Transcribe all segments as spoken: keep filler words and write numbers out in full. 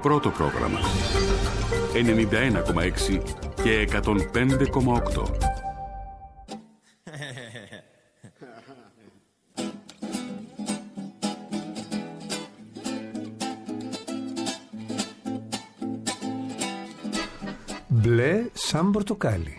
Πρώτο πρόγραμμα ενενήντα ένα κόμμα έξι και εκατόν πέντε κόμμα οκτώ. Μπλε σαν πορτοκάλι.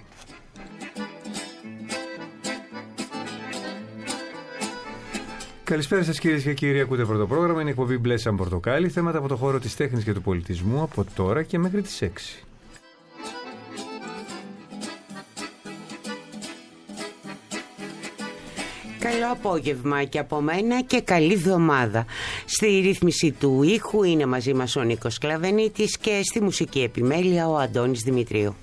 Καλησπέρα σας κυρίες και κύριοι, ακούτε πρώτο πρόγραμμα, είναι εκπομπή Μπλε σαν πορτοκάλι, θέματα από το χώρο της τέχνης και του πολιτισμού από τώρα και μέχρι τις έξι. Καλό απόγευμα και από μένα και καλή εβδομάδα. Στη ρύθμιση του ήχου είναι μαζί μας ο Νίκος Κλαβενίτης και στη μουσική επιμέλεια ο Αντώνης Δημητρίου.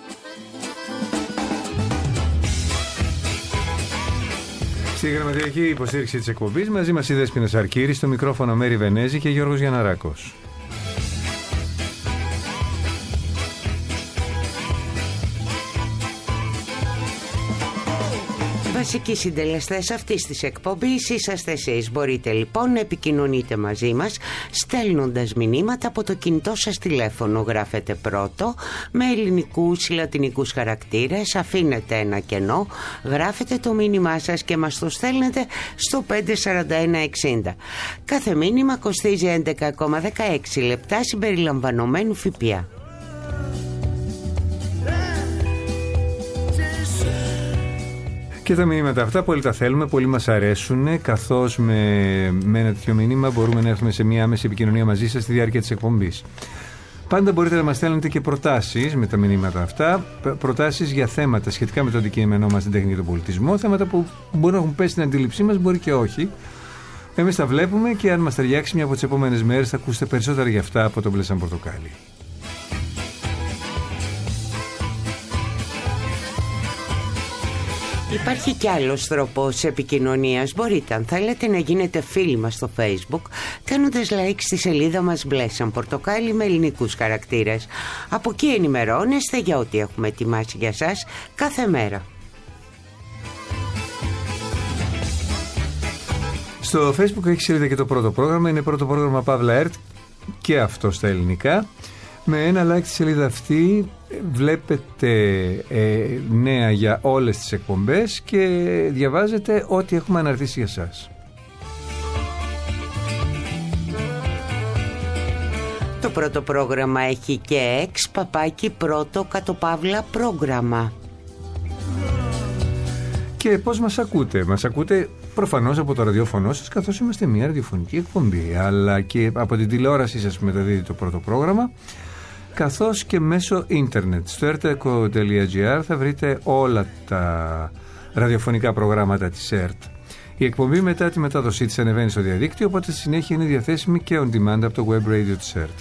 Στη γραμματική υποστήριξη της εκπομπής μαζί μας η Δέσποινα Σαρκύρη, στο μικρόφωνο Μέρη Βενέζη και Γιώργος Γιανναράκος. Βασικοί συντελεστές αυτής της εκπομπής είσαστε εσείς. Μπορείτε λοιπόν να επικοινωνείτε μαζί μας στέλνοντας μηνύματα από το κινητό σας τηλέφωνο. Γράφετε πρώτο με ελληνικούς ή λατινικούς χαρακτήρες, αφήνετε ένα κενό, γράφετε το μήνυμά σας και μας το στέλνετε στο πέντε σαράντα ένα εξήντα. Κάθε μήνυμα κοστίζει έντεκα κόμμα δεκαέξι λεπτά συμπεριλαμβανομένου ΦΠΑ. Και τα μηνύματα αυτά πολύ τα θέλουμε, πολύ μας αρέσουν, καθώς με, με ένα τέτοιο μήνυμα μπορούμε να έρθουμε σε μια άμεση επικοινωνία μαζί σας στη διάρκεια της εκπομπής. Πάντα μπορείτε να μας στέλνετε και προτάσεις με τα μηνύματα αυτά, προτάσεις για θέματα σχετικά με το αντικείμενό μας, την τέχνη και τον πολιτισμό, θέματα που μπορεί να έχουν πέσει στην αντίληψή μας, μπορεί και όχι. Εμείς τα βλέπουμε και αν μας ταιριάξει μια από τις επόμενες μέρες θα ακούσετε περισσότερα για αυτά από το Μπλε σαν πορτοκάλι. Υπάρχει κι άλλος τρόπος επικοινωνίας. Μπορείτε, αν θέλετε, να γίνετε φίλοι μας στο Facebook κάνοντας like στη σελίδα μας Μπλε σαν πορτοκάλι με ελληνικούς χαρακτήρες. Από εκεί ενημερώνεστε για ό,τι έχουμε ετοιμάσει για σας κάθε μέρα. Στο Facebook έχει σελίδα και το πρώτο πρόγραμμα. Είναι πρώτο πρόγραμμα Παύλα ΕΡΤ και αυτό στα ελληνικά. Με ένα like στη σελίδα αυτή βλέπετε ε, νέα για όλες τις εκπομπές και διαβάζετε ό,τι έχουμε αναρτήσει για σας. Το πρώτο πρόγραμμα έχει και εξ παπάκι πρώτο κατοπαύλα πρόγραμμα. Και πώς μας ακούτε? Μας ακούτε προφανώς από το ραδιόφωνο σας, καθώς είμαστε μια ραδιοφωνική εκπομπή, αλλά και από την τηλεόρασή σας που μεταδίδει το πρώτο πρόγραμμα, καθώς και μέσω ίντερνετ. Στο erteco τελεία gr θα βρείτε όλα τα ραδιοφωνικά προγράμματα της ΕΡΤ. Η εκπομπή μετά τη μετάδοσή της ανεβαίνει στο διαδίκτυο, οπότε στη συνέχεια είναι διαθέσιμη και on demand από το web radio της ΕΡΤ.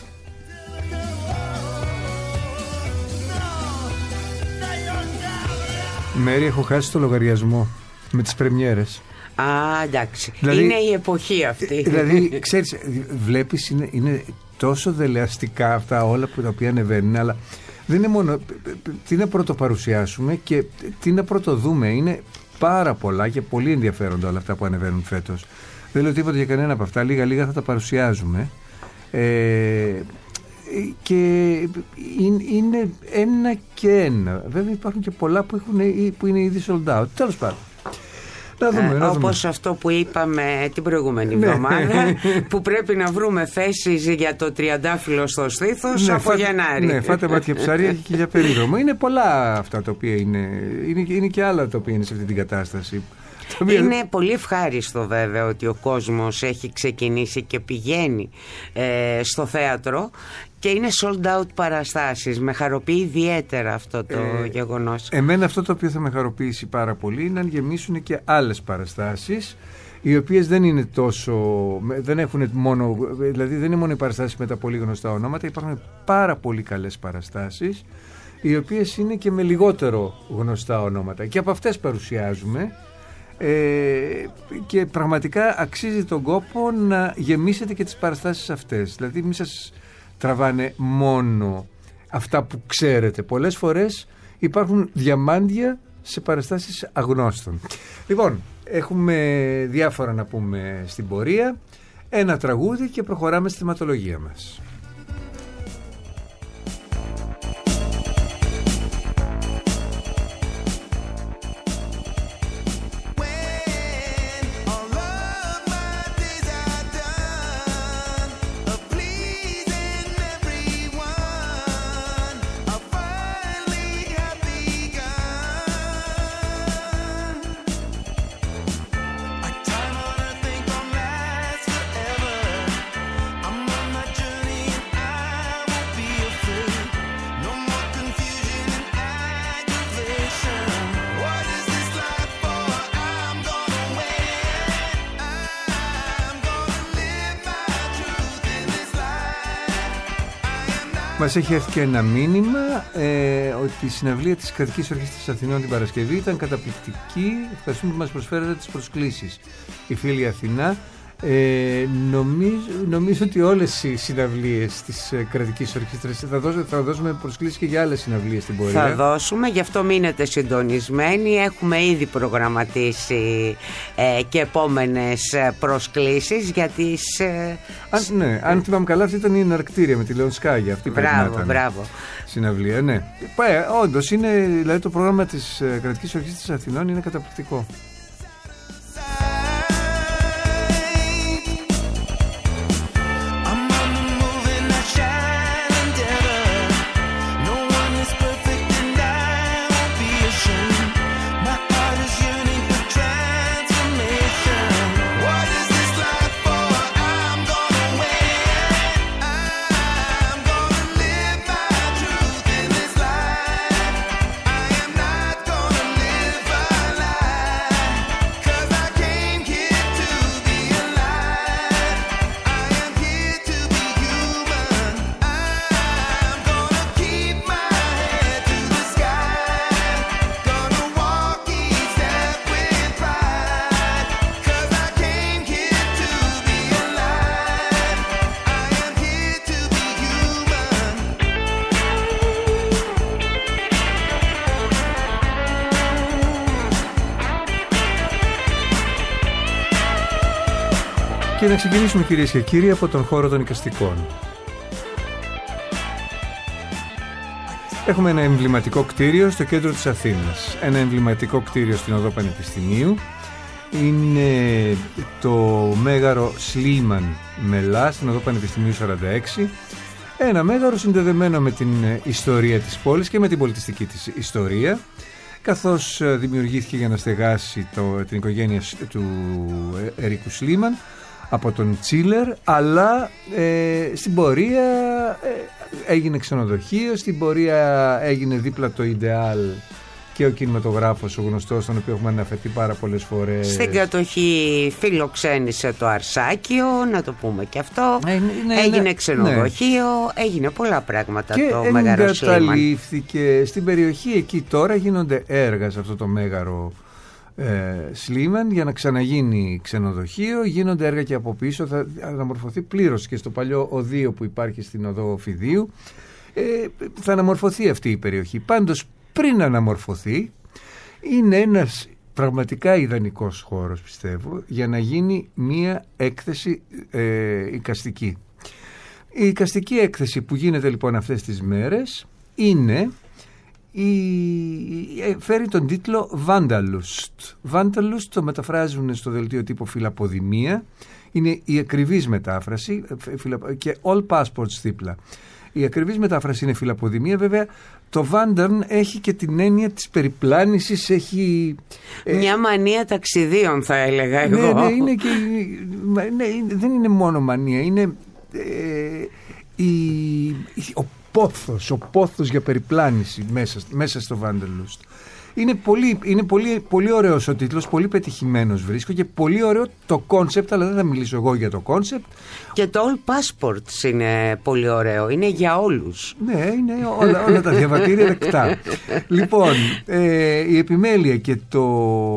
Μέρη, έχω χάσει το λογαριασμό με τις πρεμιέρες. Α, εντάξει. Δηλαδή, είναι η εποχή αυτή. Δηλαδή, ξέρεις, βλέπεις, είναι, είναι τόσο δελεαστικά αυτά όλα που τα οποία ανεβαίνουν, αλλά δεν είναι μόνο τι να πρωτοπαρουσιάσουμε και τι να πρωτοδούμε. Είναι πάρα πολλά και πολύ ενδιαφέροντα όλα αυτά που ανεβαίνουν φέτος. Δεν λέω τίποτα για κανένα από αυτά. Λίγα-λίγα θα τα παρουσιάζουμε. Ε, και είναι ένα και ένα. Βέβαια υπάρχουν και πολλά που, έχουν, που είναι ήδη sold out. Τέλος πάντων. Να δούμε, να όπως δούμε. αυτό που είπαμε την προηγούμενη εβδομάδα, που πρέπει να βρούμε θέσεις για το τριαντάφυλλο στο στήθος, ναι, από φά, Γενάρη. Ναι, φάτε μάτια ψάρια και για περίδρομο. Είναι πολλά αυτά τα οποία είναι, είναι, είναι και άλλα τα οποία είναι σε αυτή την κατάσταση. Είναι πολύ ευχάριστο βέβαια ότι ο κόσμος έχει ξεκινήσει και πηγαίνει ε, στο θέατρο και είναι sold out παραστάσεις. Με χαροποιεί ιδιαίτερα αυτό το ε, γεγονός. Εμένα αυτό το οποίο θα με χαροποιήσει πάρα πολύ είναι αν γεμίσουν και άλλες παραστάσεις, οι οποίες δεν είναι τόσο, δεν έχουν μόνο, δηλαδή δεν είναι μόνο οι παραστάσεις με τα πολύ γνωστά ονόματα, υπάρχουν πάρα πολύ καλές παραστάσεις οι οποίες είναι και με λιγότερο γνωστά ονόματα και από αυτές παρουσιάζουμε. Ε, και πραγματικά αξίζει τον κόπο να γεμίσετε και τις παραστάσεις αυτές. Δηλαδή μην σας τραβάνε μόνο αυτά που ξέρετε. Πολλές φορές υπάρχουν διαμάντια σε παραστάσεις αγνώστων. Λοιπόν, έχουμε διάφορα να πούμε στην πορεία. Ένα τραγούδι και προχωράμε στη θεματολογία μας. Μας έχει έρθει και ένα μήνυμα ε, ότι η συναυλία της Κρατικής Ορχήστρας Αθηνών την Παρασκευή ήταν καταπληκτική. Ευχαριστούμε που μας προσφέρατε τις προσκλήσεις. Η φίλη Αθηνά. Ε, νομίζω, νομίζω ότι όλες οι συναυλίες της ε, Κρατικής Ορχήστρας θα, δώσουμε, θα δώσουμε προσκλήσεις και για άλλες συναυλίες στην πορεία. Θα δώσουμε, γι' αυτό μείνετε συντονισμένοι. Έχουμε ήδη προγραμματίσει ε, και επόμενες προσκλήσεις για τις ε, αν, ναι, αν θυμάμαι καλά, αυτή ήταν η εναρκτήρια με τη Λεωνσκάγια. Αυτή μπράβο, μπράβο. Συναυλία, ναι. Ε, όντως είναι, δηλαδή το πρόγραμμα της ε, Κρατικής Ορχήστρας Αθηνών είναι καταπληκτικό. Και να ξεκινήσουμε, κυρίες και κύριοι, από τον χώρο των εικαστικών. Έχουμε ένα εμβληματικό κτίριο στο κέντρο της Αθήνας. Ένα εμβληματικό κτίριο στην οδό Πανεπιστημίου. Είναι το μέγαρο Σλίμαν Μελά στην οδό Πανεπιστημίου σαράντα έξι. Ένα μέγαρο συνδεδεμένο με την ιστορία της πόλης και με την πολιτιστική της ιστορία, καθώς δημιουργήθηκε για να στεγάσει το, την οικογένεια του Ερίκου Σλίμαν από τον Τσίλερ, αλλά ε, στην πορεία ε, έγινε ξενοδοχείο, στην πορεία έγινε δίπλα το Ιντεάλ και ο κινηματογράφος, ο γνωστός, τον οποίο έχουμε αναφερθεί πάρα πολλές φορές. Στην κατοχή φιλοξένησε το Αρσάκιο, να το πούμε και αυτό. Ε, ναι, έγινε ναι, ξενοδοχείο, ναι. Έγινε πολλά πράγματα και το μέγαρο Σλίμαν. Και εγκαταλείφθηκε στην περιοχή εκεί. Τώρα γίνονται έργα σε αυτό το μέγαρο Ε, Σλίμαν για να ξαναγίνει ξενοδοχείο. Γίνονται έργα και από πίσω. Θα αναμορφωθεί πλήρως και στο παλιό οδείο που υπάρχει στην οδό Φιδίου. Ε, θα αναμορφωθεί αυτή η περιοχή. Πάντως, πριν αναμορφωθεί, είναι ένας πραγματικά ιδανικός χώρος, πιστεύω, για να γίνει μία έκθεση ε, εικαστική. Η εικαστική έκθεση που γίνεται λοιπόν αυτές τις μέρες είναι η... φέρει τον τίτλο Wanderlust. Wanderlust το μεταφράζουν στο δελτίο τύπου φιλαποδημία. Είναι η ακριβής μετάφραση και all passports δίπλα. Η ακριβής μετάφραση είναι φιλαποδημία. Βέβαια το Wandern έχει και την έννοια της περιπλάνησης, έχει μια ε... μανία ταξιδίων, θα έλεγα εγώ. Ναι, ναι, είναι και, ναι, δεν είναι μόνο μανία, είναι ε, η, ο πόθος, ο πόθος για περιπλάνηση μέσα, μέσα στο Wanderlust. Είναι πολύ, είναι πολύ, πολύ ωραίος ο τίτλος, πολύ πετυχημένος βρίσκω και πολύ ωραίο το κόνσεπτ, αλλά δεν θα μιλήσω εγώ για το κόνσεπτ. Και το All Passports είναι πολύ ωραίο, είναι για όλους. Ναι, είναι όλα, όλα τα διαβατήρια δεκτά. Λοιπόν, ε, η επιμέλεια και το,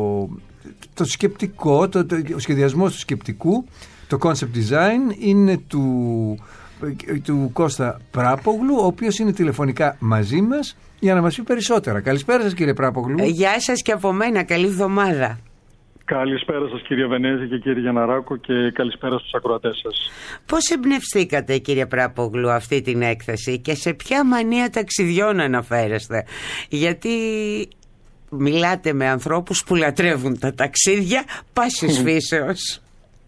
το σκεπτικό, το, το, ο σχεδιασμός του σκεπτικού, το concept design είναι του, του Κώστα Πράπογλου, ο οποίος είναι τηλεφωνικά μαζί μας για να μας πει περισσότερα. Καλησπέρα σας, κύριε Πράπογλου. Ε, γεια σας και από μένα, καλή εβδομάδα. Καλησπέρα σας, κύριε Βενέζη και κύριε Γιανναράκο, και καλησπέρα στους ακροατές σας. Πώς εμπνευστήκατε, κύριε Πράπογλου, αυτή την έκθεση και σε ποια μανία ταξιδιών αναφέρεστε? Γιατί μιλάτε με ανθρώπους που λατρεύουν τα ταξίδια πάσης φύσεως.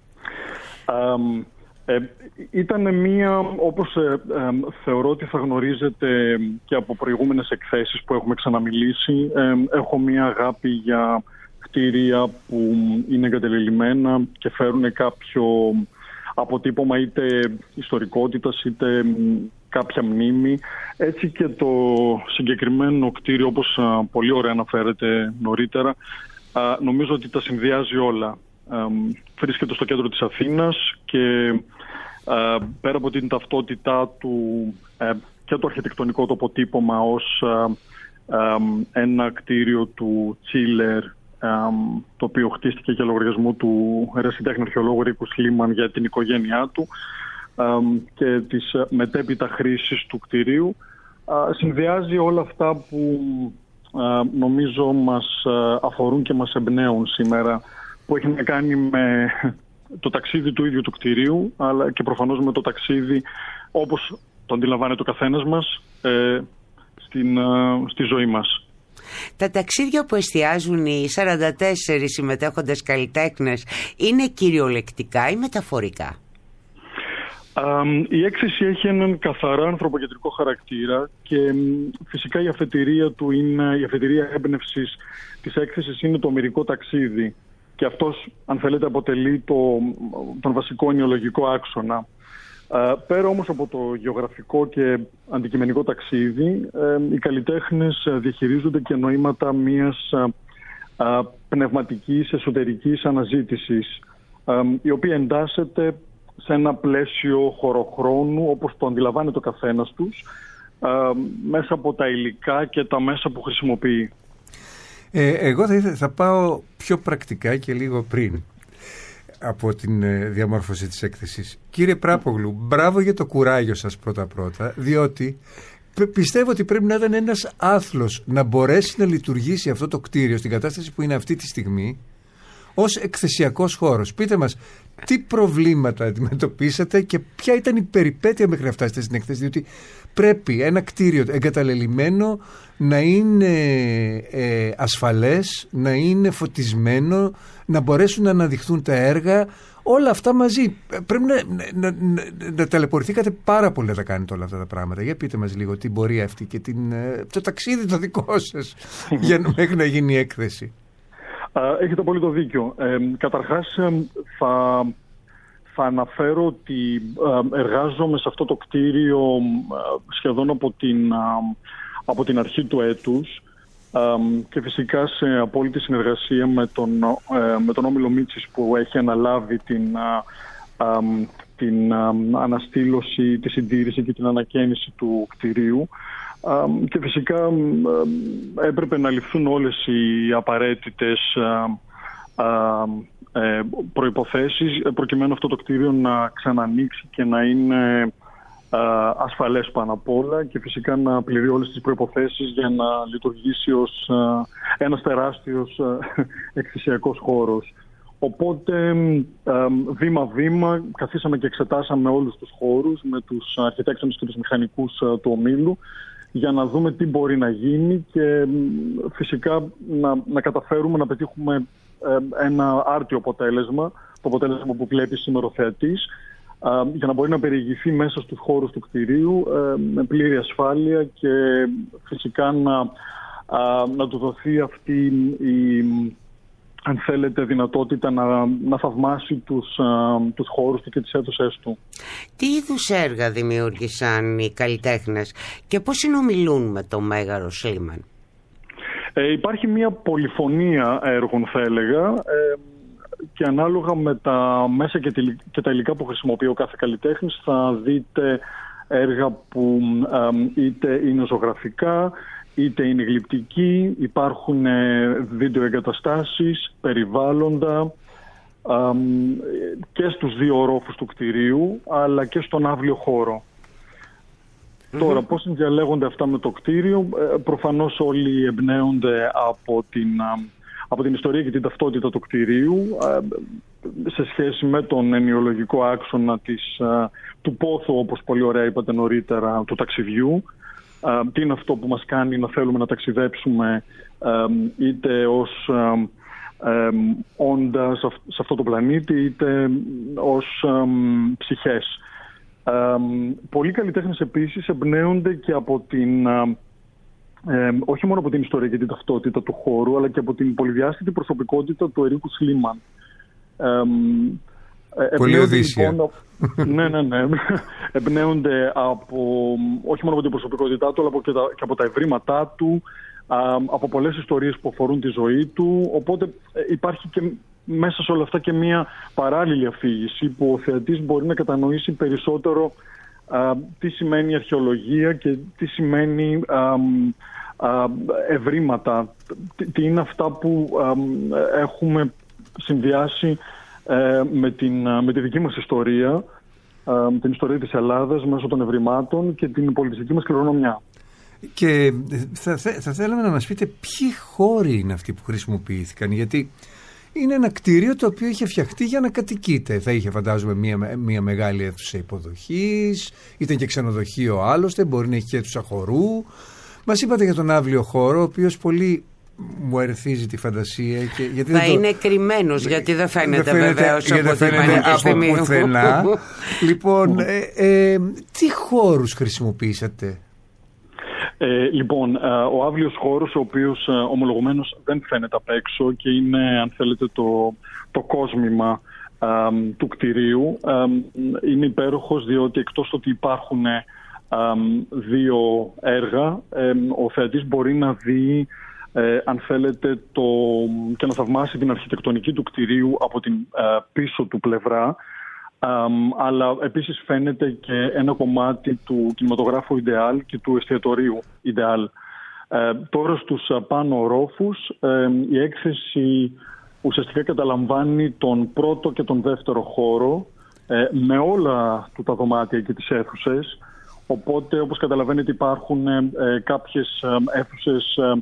Um, ε, ήταν μία, όπως ε, ε, θεωρώ ότι θα γνωρίζετε και από προηγούμενες εκθέσεις που έχουμε ξαναμιλήσει, ε, έχω μία αγάπη για κτίρια που είναι εγκατελελειμμένα και φέρουν κάποιο αποτύπωμα είτε ιστορικότητας είτε κάποια μνήμη. Έτσι και το συγκεκριμένο κτίριο, όπως α, πολύ ωραία αναφέρεται νωρίτερα, α, νομίζω ότι τα συνδυάζει όλα. Α, βρίσκεται στο κέντρο της Αθήνας και α, πέρα από την ταυτότητά του ε, και το αρχιτεκτονικό τοποτύπωμα ως ένα κτίριο του Τσίλερ, το οποίο χτίστηκε για λογαριασμό του ερασιτέχνη αρχαιολόγου Ρίκου Σλίμαν για την οικογένειά του και της μετέπειτα χρήσης του κτιρίου. Συνδυάζει όλα αυτά που νομίζω μας αφορούν και μας εμπνέουν σήμερα, που έχει να κάνει με το ταξίδι του ίδιου του κτηρίου, αλλά και προφανώς με το ταξίδι όπως το αντιλαμβάνεται ο καθένας μας στην, στη ζωή μας. Τα ταξίδια που εστιάζουν οι σαράντα τέσσερις συμμετέχοντες καλλιτέχνες είναι κυριολεκτικά ή μεταφορικά? Η έκθεση έχει έναν καθαρά ανθρωποκεντρικό χαρακτήρα και φυσικά η αφετηρία του είναι, η αφετηρία έμπνευσης της έκθεσης είναι το ομηρικό ταξίδι, και αυτός, αν θέλετε, αποτελεί το, τον βασικό ενοιολογικό άξονα. Πέρα όμως από το γεωγραφικό και αντικειμενικό ταξίδι, οι καλλιτέχνες διαχειρίζονται και νοήματα μιας πνευματικής εσωτερικής αναζήτησης, η οποία εντάσσεται σε ένα πλαίσιο χωροχρόνου όπως το αντιλαμβάνεται ο καθένας τους, μέσα από τα υλικά και τα μέσα που χρησιμοποιεί. Ε, εγώ θα, ήθελα, θα πάω πιο πρακτικά και λίγο πριν από την ε, διαμόρφωση της έκθεσης. Κύριε Πράπογλου, μπράβο για το κουράγιο σας πρώτα-πρώτα, διότι πιστεύω ότι πρέπει να ήταν ένας άθλος να μπορέσει να λειτουργήσει αυτό το κτίριο στην κατάσταση που είναι αυτή τη στιγμή ως εκθεσιακός χώρος. Πείτε μας, τι προβλήματα αντιμετωπίσατε και ποια ήταν η περιπέτεια μέχρι να φτάσετε στην έκθεση, διότι πρέπει ένα κτίριο εγκαταλελειμμένο να είναι ε, ασφαλές, να είναι φωτισμένο, να μπορέσουν να αναδειχθούν τα έργα, όλα αυτά μαζί. Πρέπει να, να, να, να ταλαιπωρηθήκατε πάρα πολύ να τα κάνετε όλα αυτά τα πράγματα. Για πείτε μας λίγο την πορεία αυτή και την, το ταξίδι το δικό σας για να, μέχρι να γίνει η έκθεση. Έχετε απόλυτο δίκιο. Ε, καταρχάς θα, θα αναφέρω ότι εργάζομαι σε αυτό το κτίριο σχεδόν από την, από την αρχή του έτους και φυσικά σε απόλυτη συνεργασία με τον, με τον Όμιλο Μίτσης, που έχει αναλάβει την, την αναστήλωση, τη συντήρηση και την ανακαίνιση του κτιρίου. Και φυσικά έπρεπε να ληφθούν όλες οι απαραίτητες προϋποθέσεις προκειμένου αυτό το κτίριο να ξανανοίξει και να είναι ασφαλές πάνω απ' όλα, και φυσικά να πληρεί όλες τις προϋποθέσεις για να λειτουργήσει ως ένας τεράστιος εκθεσιακός χώρος. Οπότε βήμα-βήμα καθίσαμε και εξετάσαμε όλους τους χώρους με τους αρχιτέκτονες και τους μηχανικούς του ομίλου για να δούμε τι μπορεί να γίνει και φυσικά να, να καταφέρουμε να πετύχουμε ένα άρτιο αποτέλεσμα, το αποτέλεσμα που βλέπει σήμερα ο θεατής, για να μπορεί να περιηγηθεί μέσα στους χώρους του κτηρίου με πλήρη ασφάλεια και φυσικά να, να του δοθεί αυτή η, αν θέλετε, δυνατότητα να, να θαυμάσει τους, τους χώρους του και τις αίθουσες του. Τι είδους έργα δημιούργησαν οι καλλιτέχνες και πώς συνομιλούν με τον Μέγαρο Σλίμαν? Ε, υπάρχει μια πολυφωνία έργων, θα έλεγα, ε, και ανάλογα με τα μέσα και, τη, και τα υλικά που χρησιμοποιεί ο κάθε καλλιτέχνης θα δείτε έργα που ε, είτε είναι ζωγραφικά, είτε είναι γλυπτικοί, υπάρχουν βίντεο εγκαταστάσεις, περιβάλλοντα ε, και στους δύο ορόφους του κτηρίου αλλά και στον αύλιο χώρο. Mm-hmm. Τώρα, πώς συνδιαλέγονται αυτά με το κτίριο? Ε, προφανώς όλοι εμπνέονται από την, από την ιστορία και την ταυτότητα του κτηρίου ε, σε σχέση με τον ενοιολογικό άξονα της, ε, του πόθου, όπως πολύ ωραία είπατε νωρίτερα, του ταξιδιού. Uh, τι είναι αυτό που μας κάνει να θέλουμε να ταξιδέψουμε uh, είτε ως uh, uh, όντα σε αυτό το πλανήτη είτε ως uh, ψυχές. Uh, πολλοί καλλιτέχνες επίσης εμπνέονται και από την, uh, uh, όχι μόνο από την ιστορία και την ταυτότητα του χώρου, αλλά και από την πολυδιάστατη προσωπικότητα του Ερίκου Σλίμαν. Uh, Πολύ Οδύσσια. Λοιπόν, ναι, ναι, ναι. Εμπνέονται από, όχι μόνο από την προσωπικότητά του, αλλά και, τα, και από τα ευρήματά του, α, από πολλές ιστορίες που αφορούν τη ζωή του. Οπότε υπάρχει και μέσα σε όλα αυτά και μια παράλληλη αφήγηση που ο θεατής μπορεί να κατανοήσει περισσότερο α, τι σημαίνει αρχαιολογία και τι σημαίνει α, α, ευρήματα. Τι, τι είναι αυτά που α, έχουμε συνδυάσει ε, με, την, με τη δική μας ιστορία, α, την ιστορία της Ελλάδας μέσω των ευρημάτων και την πολιτιστική μας κληρονομιά. Και θα, θα θέλαμε να μας πείτε ποιοι χώροι είναι αυτοί που χρησιμοποιήθηκαν, γιατί είναι ένα κτίριο το οποίο είχε φτιαχτεί για να κατοικείται. Θα είχε, φαντάζομαι, μια, μια μεγάλη αίθουσα υποδοχής, ήταν και ξενοδοχείο άλλωστε, μπορεί να έχει και αίθουσα χορού. Μας είπατε για τον αύλιο χώρο, ο οποίος πολύ μου ερεθίζει τη φαντασία. Και, γιατί θα δεν είναι το... κρυμμένος, γιατί δεν φαίνεται, δεν φαίνεται βεβαίως από την Πανεπιστημίου. Πουθενά. Λοιπόν, ε, ε, τι χώρους χρησιμοποιήσατε? Ε, λοιπόν, ο αύλιος χώρος, ο οποίος ομολογουμένως δεν φαίνεται απ' έξω και είναι, αν θέλετε, το, το κόσμημα α, του κτηρίου, α, είναι υπέροχος, διότι εκτός ότι υπάρχουν α, δύο έργα, α, ο θεατής μπορεί να δει, ε, αν θέλετε, το, και να θαυμάσει την αρχιτεκτονική του κτηρίου από την α, πίσω του πλευρά. Um, αλλά επίσης φαίνεται και ένα κομμάτι του κινηματογράφου Ιντεάλ και του εστιατορίου Ιντεάλ. Uh, τώρα στους uh, πάνω ορόφους uh, η έκθεση ουσιαστικά καταλαμβάνει τον πρώτο και τον δεύτερο χώρο uh, με όλα του τα δωμάτια και τις αίθουσες. Οπότε, όπως καταλαβαίνετε, υπάρχουν uh, κάποιες uh, αίθουσες uh,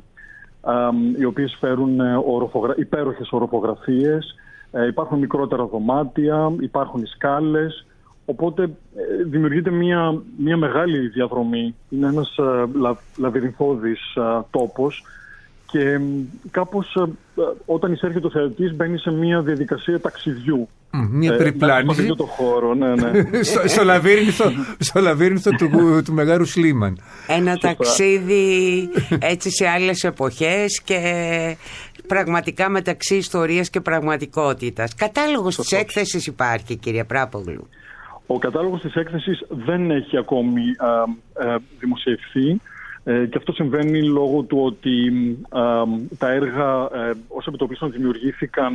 uh, οι οποίες φέρουν uh, οροφογρα... υπέροχες οροφογραφίες. Ε, υπάρχουν μικρότερα δωμάτια, υπάρχουν σκάλες, οπότε ε, δημιουργείται μια, μια μεγάλη διαδρομή. Είναι ένας ε, λα, λαβυρινθώδης ε, τόπος και ε, κάπως ε, όταν εισέρχεται ο θεατής μπαίνει σε μια διαδικασία ταξιδιού. Mm, μια περιπλάνηση. Ε, το χώρο, ναι, ναι. στο, στο λαβύρινθο, στο λαβύρινθο του, του Μεγάρου Σλίμαν. Ένα ταξίδι έτσι σε άλλες εποχές και πραγματικά μεταξύ ιστορίας και πραγματικότητας. Κατάλογος της έκθεσης υπάρχει, κύριε Πράπογλου? Ο κατάλογος της έκθεσης δεν έχει ακόμη α, α, δημοσιευθεί ε, και αυτό συμβαίνει λόγω του ότι α, τα έργα ε, ως επιτοπλίστων δημιουργήθηκαν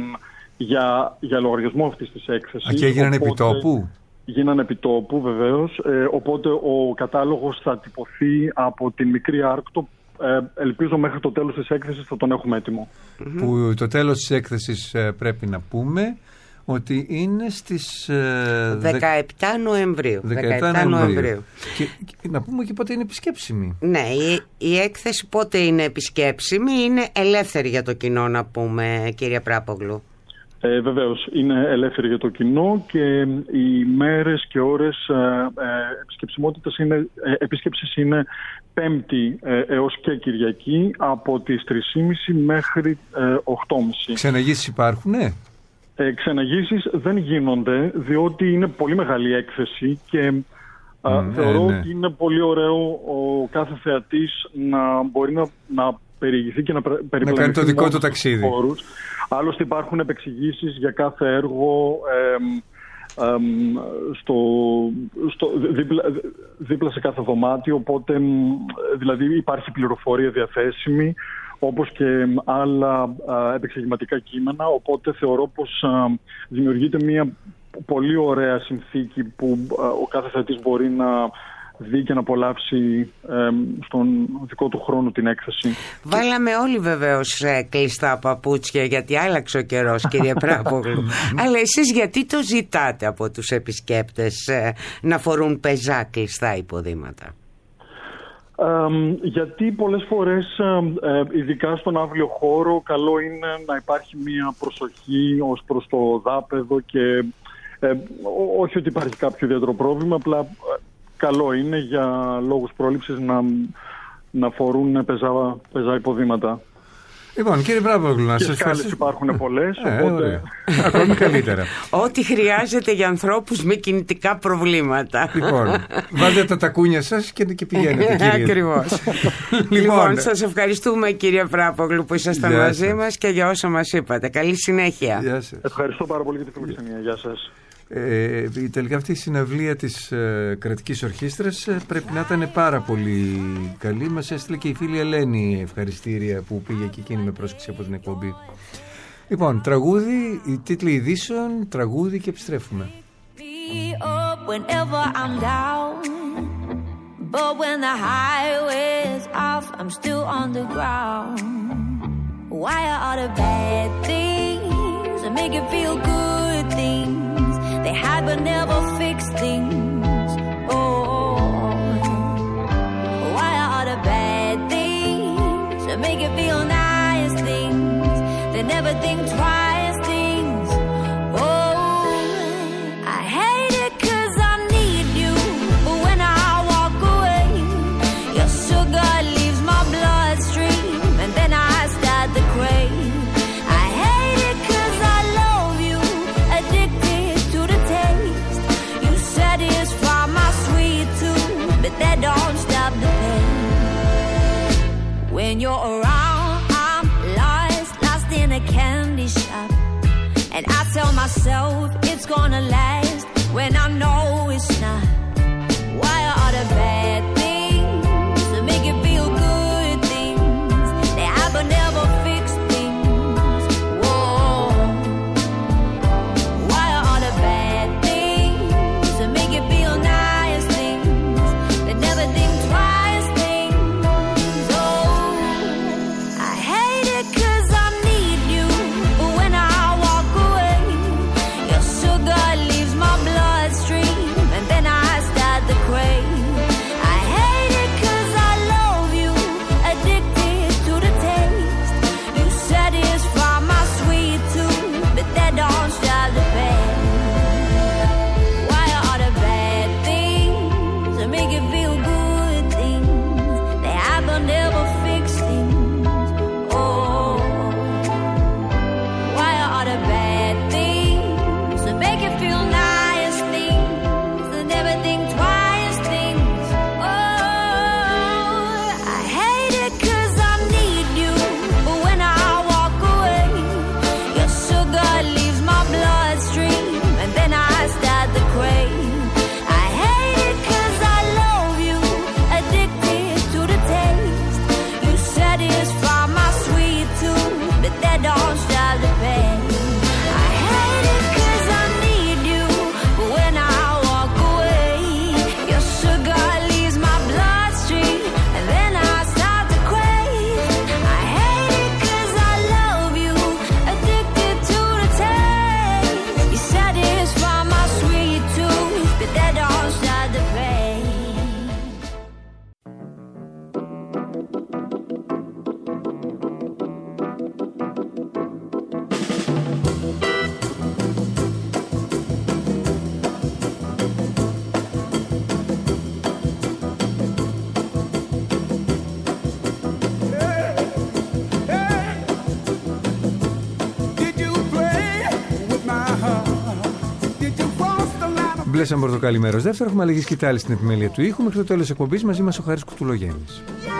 για, για λογαριασμό αυτής της έκθεσης. Α, και έγιναν επιτόπου. Γίνανε επιτόπου βεβαίως, ε, οπότε ο κατάλογος θα τυπωθεί από την μικρή Άρκτο. Ε, ελπίζω μέχρι το τέλος της έκθεσης θα τον έχουμε έτοιμο. Mm-hmm. Που το τέλος της έκθεσης ε, πρέπει να πούμε ότι είναι στις ε, δεκαεπτά Νοεμβρίου. δεκαεπτά Νοεμβρίου. Και, και να πούμε και πότε είναι επισκέψιμη. Ναι, η, η έκθεση πότε είναι επισκέψιμη? Είναι ελεύθερη για το κοινό, να πούμε, κύριε Πράπογλου. Ε, βεβαίως, είναι ελεύθερη για το κοινό και οι μέρες και ώρες ε, ε, επισκεψιμότητας είναι, ε, επίσκεψης είναι Πέμπτη ε, έως και Κυριακή από τις τρεις και μισή μέχρι ε, οκτώ και μισή. Ξεναγήσεις υπάρχουν, ναι? Ε, ξεναγήσεις δεν γίνονται, διότι είναι πολύ μεγάλη έκθεση και mm, θεωρώ ε, ναι. ότι είναι πολύ ωραίο ο κάθε θεατής να μπορεί να, να περιηγηθεί και να περιπλανηθεί. Να κάνει το δικό του ταξίδι. Χώρους. Άλλωστε υπάρχουν επεξηγήσεις για κάθε έργο ε, ε, στο, στο, δίπλα, δίπλα σε κάθε δωμάτιο, οπότε δηλαδή υπάρχει πληροφορία διαθέσιμη όπως και άλλα επεξηγηματικά κείμενα, οπότε θεωρώ πως α, δημιουργείται μια πολύ ωραία συνθήκη που α, ο κάθε θεατής μπορεί να δει και να απολαύσει ε, στον δικό του χρόνο την έκθεση. Βάλαμε όλοι βεβαίως ε, κλειστά παπούτσια γιατί άλλαξε ο καιρός, κύριε Πράπογλου. Αλλά εσείς γιατί το ζητάτε από τους επισκέπτες ε, να φορούν πεζά κλειστά υποδήματα? Ε, γιατί πολλές φορές, ε, ειδικά στον αύλιο χώρο, καλό είναι να υπάρχει μια προσοχή ως προς το δάπεδο και ε, όχι ότι υπάρχει κάποιο ιδιαίτερο πρόβλημα, απλά καλό είναι για λόγους πρόληψης να, να φορούν πεζά, πεζά υποδήματα. Λοιπόν, κύριε Πράπογλου, να σας ευχαριστώ. Υπάρχουν πολλές, ε, οπότε... Ακόμη καλύτερα. Ό,τι χρειάζεται για ανθρώπους με κινητικά προβλήματα. Λοιπόν, βάλτε τα τακούνια σας και, και πηγαίνετε, κύριε. Ακριβώς. Λοιπόν, σας ευχαριστούμε, κύριε Πράπογλου, που ήσασταν Γεια μαζί σας. μας και για όσα μας είπατε. Καλή συνέχεια. Γεια σας. Ευχαριστώ πάρα πολύ για τη φιλοξενία. Γεια σας. Ε, τελικά αυτή η συναυλία της ε, κρατικής ορχήστρας ε, πρέπει να ήταν πάρα πολύ καλή. Μας έστειλε και η φίλη Ελένη ευχαριστήρια που πήγε και εκείνη με πρόσκληση από την εκπομπή. Λοιπόν, τραγούδι, οι τίτλοι ειδήσεων, τραγούδι και επιστρέφουμε. But when the highway's off, I'm still on the ground. Why are all the bad things that make you feel good things? They hide but never fix things. Oh, why are all the bad things that make you feel nice things? They never think twice things. Oh, I hate it 'cause I need you, but when I walk away, your sugar leaves my bloodstream, and then I start to crave. I hate it 'cause I love you, addicted to the taste. You satisfy my sweet tooth, but that don't stop the pain. When you're around, I'm lost, lost in a candy shop, and I tell myself it's gonna last when I know it's not. Why are all the bad things that make you feel good things? They have but never fix things. Whoa. Why are all the bad things that make you feel nice things? They never think twice things. Oh, I hate it 'cause I need you, but when I walk away, your sugar leaves my bloodstream, and then I start to crave. I hate it 'cause I love you, addicted to the taste. You satisfy my sweet tooth, but that don't stop the pain. Why are all the bad things that make you feel good things? They have but never fix things. Oh, why are all the bad things that make you feel nice things? They never think twice things. Oh, I hate it 'cause I need you, but when I walk away, your sugar leaves my bloodstream, and then I start to crave. I hate it 'cause I love you, addicted to the taste. You satisfy my sweet tooth, but that don't stop the pain. I hate it 'cause I need you, but when I walk away, your sugar leaves my bloodstream, and then I start to crave. I hate it 'cause I love you, addicted to the taste. You satisfy my sweet tooth, but that don't stop the pain. Μπλε σαν πορτοκάλι μέρος δεύτερο. Έχουμε αλλαγή σκητάλη στην επιμέλεια του ήχου. Μέχρι το τέλος της εκπομπής μαζί μας ο Χάρης Κουτουλογέννης.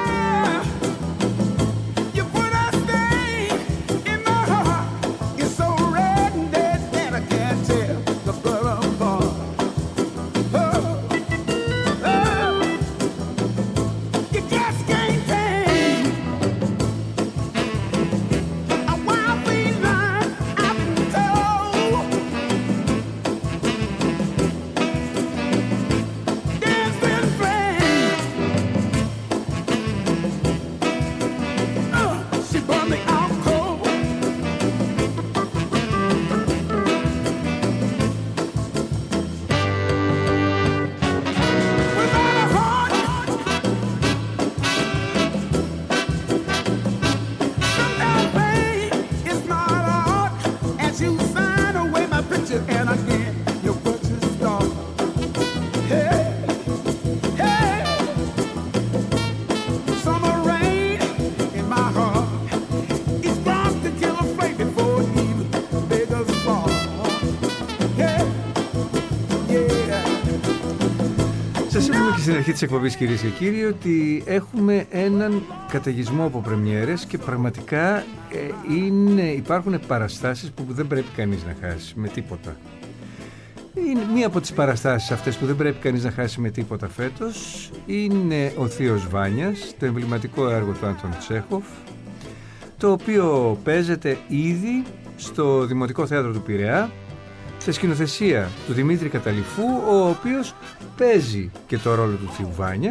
Στην αρχή της εκπομπής, κυρίες και κύριοι, ότι έχουμε έναν καταιγισμό από πρεμιέρες και πραγματικά ε, είναι, υπάρχουν παραστάσεις που δεν πρέπει κανείς να χάσει με τίποτα. Είναι μία από τις παραστάσεις αυτές που δεν πρέπει κανείς να χάσει με τίποτα φέτος είναι ο Θείος Βάνιας, το εμβληματικό έργο του Άντων Τσέχοφ, το οποίο παίζεται ήδη στο Δημοτικό Θέατρο του Πειραιά, σε σκηνοθεσία του Δημήτρη Καταληφού, ο οποίος παίζει και το ρόλο του Θείου Βάνια,